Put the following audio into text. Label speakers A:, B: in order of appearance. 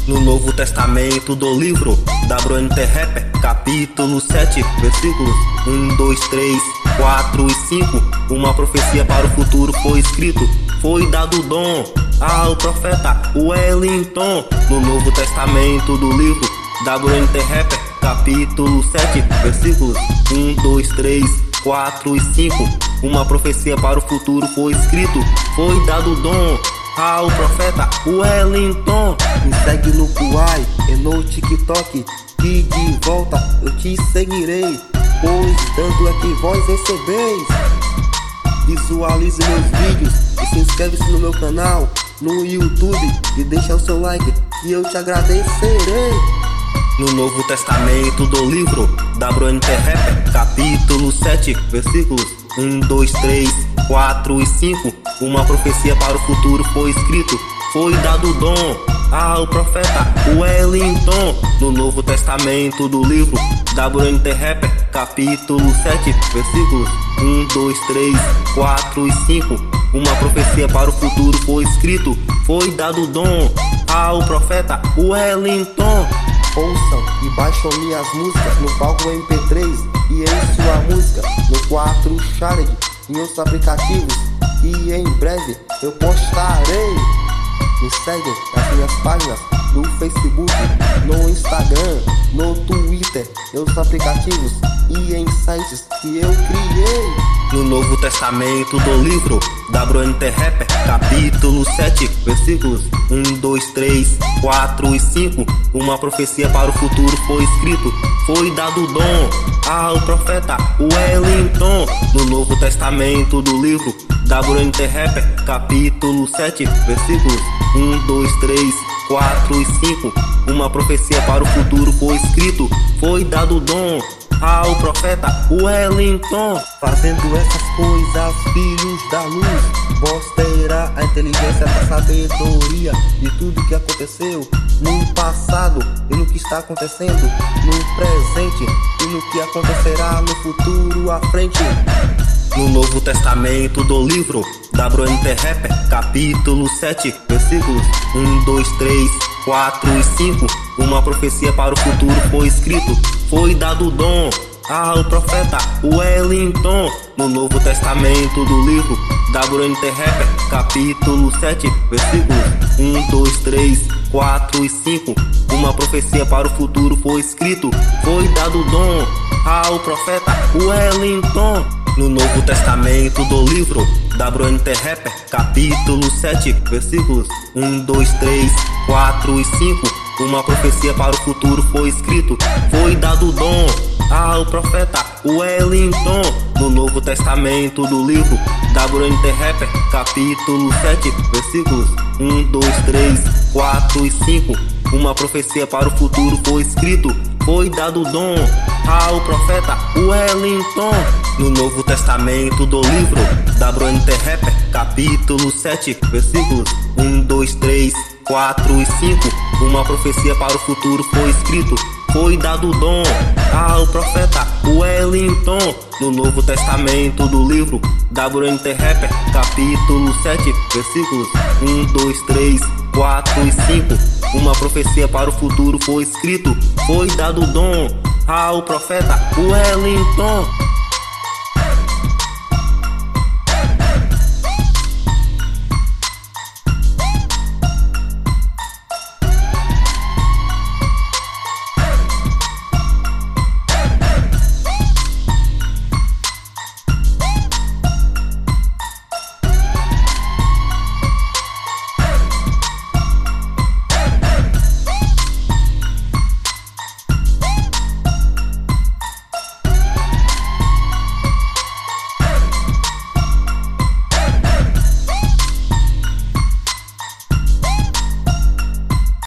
A: No Novo Testamento do livro WNT Rapper, capítulo 7, versículos 1, 2, 3, 4 e 5. Uma profecia para o futuro foi escrito, foi dado dom ao profeta Wellington. No Novo Testamento do livro WNT Rapper, capítulo 7, versículos 1, 2, 3, 4 e 5. Uma profecia para o futuro foi escrito, foi dado dom ao profeta Wellington.
B: Me segue no Kuai e no TikTok, que de volta eu te seguirei, pois dando é que vós recebeis. Visualize meus vídeos e se inscreve-se no meu canal no YouTube e deixa o seu like e eu te agradecerei.
A: No Novo Testamento do livro WNT Rapper, capítulo 7, versículos 1, 2, 3, 4 e 5. Uma profecia para o futuro foi escrito, foi dado dom ao profeta Wellington. No Novo Testamento do livro WNT Rapper, capítulo 7, versículos 1, 2, 3, 4 e 5. Uma profecia para o futuro foi escrito, foi dado dom ao profeta Wellington.
B: Ouçam e baixam minhas músicas no palco MP3 e em sua música no 4 Shard, em outros aplicativos, e em breve eu postarei. Me seguem nas minhas páginas no Facebook, no Instagram, no Twitter, em outros aplicativos e em sites que eu criei.
A: No Novo Testamento do livro WNT Rapper, capítulo 7, versículos 1, 2, 3, 4 e 5. Uma profecia para o futuro foi escrito, foi dado dom ao profeta Wellington. No Novo Testamento do livro WNT Rapper, capítulo 7, versículos 1, 2, 3, 4 e 5. Uma profecia para o futuro foi escrito, foi dado dom ao profeta Wellington.
B: Fazendo essas coisas, filhos da luz, vós terá a inteligência da sabedoria de tudo que aconteceu no passado e no que está acontecendo no presente e no que acontecerá no futuro à frente.
A: No Novo Testamento do livro WNT Rapper, capítulo 7, versículos 1, 2, 3, 4 e 5. Uma profecia para o futuro foi escrito, foi dado dom ao profeta Wellington. No Novo Testamento do livro WNT Rapper, capítulo 7, versículos 1, 2, 3, 4 e 5. Uma profecia para o futuro foi escrito, foi dado dom ao profeta Wellington. No Novo Testamento do livro WNT Rapper, capítulo 7, versículos 1, 2, 3, 4 e 5. Uma profecia para o futuro foi escrito, foi dado dom ao profeta Wellington. No Novo Testamento do livro WNT Rapper, capítulo 7, versículos 1, 2, 3, 4 e 5. Uma profecia para o futuro foi escrito, foi dado dom ao profeta Wellington. No Novo Testamento do livro WNT Rapper, capítulo 7, versículos 1, 2, 3, 4 e 5. Uma profecia para o futuro foi escrito, foi dado dom ao profeta Wellington. No Novo Testamento do livro WNT Rapper, capítulo 7, versículos 1, 2, 3, 4 e 5. Uma profecia para o futuro foi escrito, foi dado dom ao profeta Wellington.